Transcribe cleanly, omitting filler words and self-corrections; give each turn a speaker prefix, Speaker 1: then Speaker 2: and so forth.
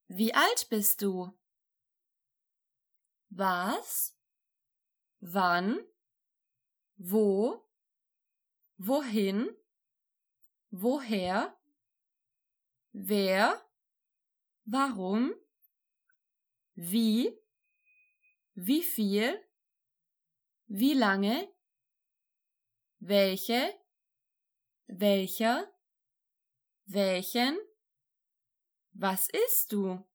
Speaker 1: Wie alt bist du? Was? Wann? Wo? Wohin? Woher? Wer? Warum? Wie? Wie viel? Wie lange? Welche? Welcher? Welchen? Was isst du?